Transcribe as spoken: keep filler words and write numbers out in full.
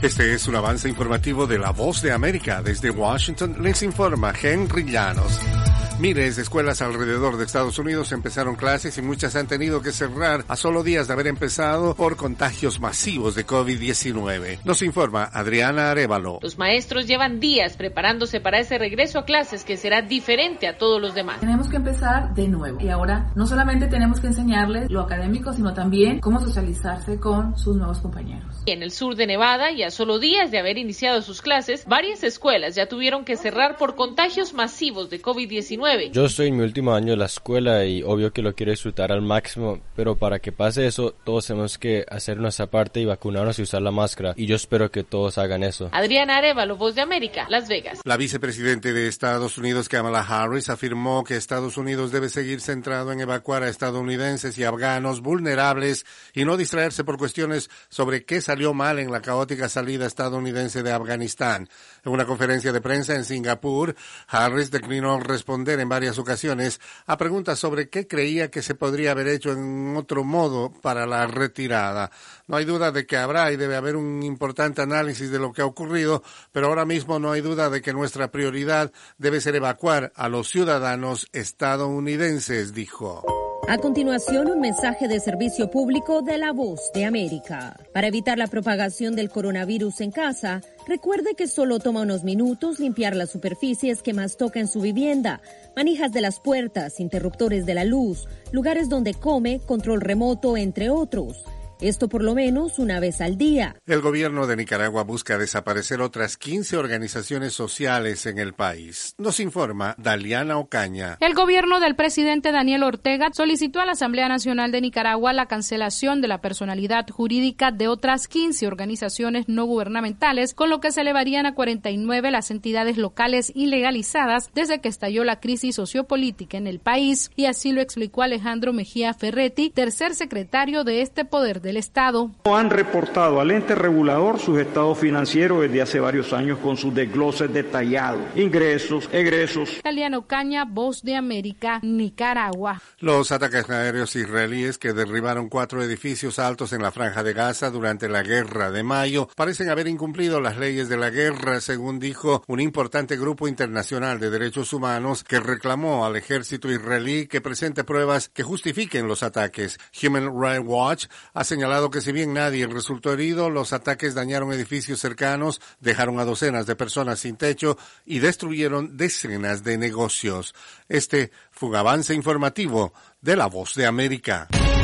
Este es un avance informativo de La Voz de América. Desde Washington les informa Henry Llanos. Miles de escuelas alrededor de Estados Unidos empezaron clases y muchas han tenido que cerrar a solo días de haber empezado por contagios masivos de COVID diecinueve. Nos informa Adriana Arévalo. Los maestros llevan días preparándose para ese regreso a clases que será diferente a todos los demás. Tenemos que empezar de nuevo y ahora no solamente tenemos que enseñarles lo académico, sino también cómo socializarse con sus nuevos compañeros. Y en el sur de Nevada, y a solo días de haber iniciado sus clases, varias escuelas ya tuvieron que cerrar por contagios masivos de COVID diecinueve. Yo estoy en mi último año de la escuela y obvio que lo quiero disfrutar al máximo, pero para que pase eso, todos tenemos que hacer nuestra parte y vacunarnos y usar la máscara, y yo espero que todos hagan eso. Adriana Arévalo, Voz de América, Las Vegas. La vicepresidente de Estados Unidos, Kamala Harris, afirmó que Estados Unidos debe seguir centrado en evacuar a estadounidenses y afganos vulnerables y no distraerse por cuestiones sobre qué salió mal en la caótica salida estadounidense de Afganistán. En una conferencia de prensa en Singapur, Harris declinó responder en varias ocasiones a preguntas sobre qué creía que se podría haber hecho en otro modo para la retirada. No hay duda de que habrá y debe haber un importante análisis de lo que ha ocurrido, pero ahora mismo no hay duda de que nuestra prioridad debe ser evacuar a los ciudadanos estadounidenses, dijo. A continuación, un mensaje de servicio público de La Voz de América. Para evitar la propagación del coronavirus en casa, recuerde que solo toma unos minutos limpiar las superficies que más toca en su vivienda, manijas de las puertas, interruptores de la luz, lugares donde come, control remoto, entre otros. Esto por lo menos una vez al día. El gobierno de Nicaragua busca desaparecer otras quince organizaciones sociales en el país. Nos informa Daliana Ocaña. El gobierno del presidente Daniel Ortega solicitó a la Asamblea Nacional de Nicaragua la cancelación de la personalidad jurídica de otras quince organizaciones no gubernamentales, con lo que se elevarían a cuarenta y nueve las entidades locales ilegalizadas desde que estalló la crisis sociopolítica en el país, y así lo explicó Alejandro Mejía Ferretti, tercer secretario de este poder del Estado. Han reportado al ente regulador sus estados financieros desde hace varios años con sus desgloses detallados, ingresos, egresos. Daliana Ocaña, Voz de América, Nicaragua. Los ataques aéreos israelíes que derribaron cuatro edificios altos en la Franja de Gaza durante la Guerra de Mayo parecen haber incumplido las leyes de la guerra, según dijo un importante grupo internacional de derechos humanos que reclamó al ejército israelí que presente pruebas que justifiquen los ataques. Human Rights Watch ha señalado que si bien nadie resultó herido, los ataques dañaron edificios cercanos, dejaron a docenas de personas sin techo y destruyeron decenas de negocios. Este fue un avance informativo de La Voz de América.